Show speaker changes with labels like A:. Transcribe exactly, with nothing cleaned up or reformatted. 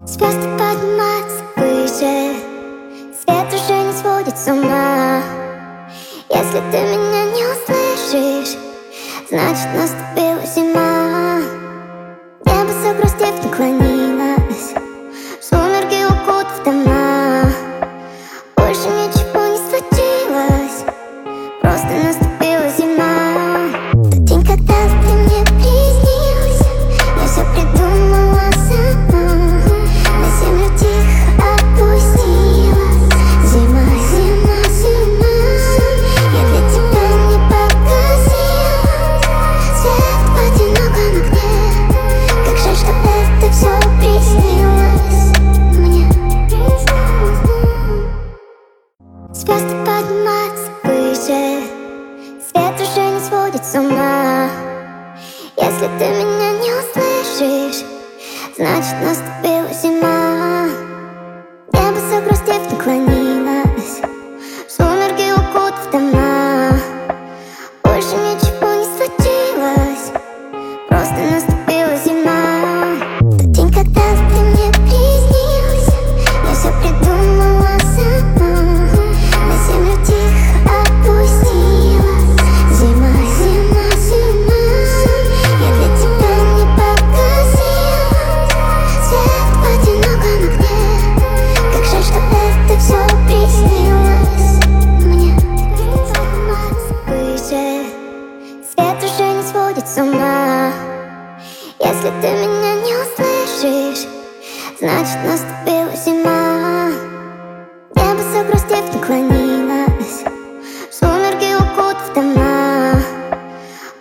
A: Звезды поднимаются выше, свет уже не сводит с ума. Если ты меня не услышишь, значит наступила зима. Небо загрустив наклонилось, сумерки укутав дома. Больше ничего не случилось, просто наступила зима. Тот день, когда ты мне приснился, я все придумала сама. На землю тихо опустилась зима, зима, зима. Я для тебя не погасила свет в одиноком окне. Как жаль, что это все приснилось мне. Звезды поднимаются выше, свет уже не сводит с ума. Если ты меня не услышишь, значит наступила зима. Небо загрустив наклонилось, сумерки укутав дома. Больше ничего не случилось, просто наступила зима. Тот день, когда ты мне приснился, я все придумала сама. На землю тихо опустилась зима, зима, зима. Я для тебя не погасила свет в одиноком окне. Как жаль, что это все приснилось мне. Подниматься выше, свет уже не сводит с ума. Если ты меня не услышишь, значит наступила зима. Небо загрустив наклонилось,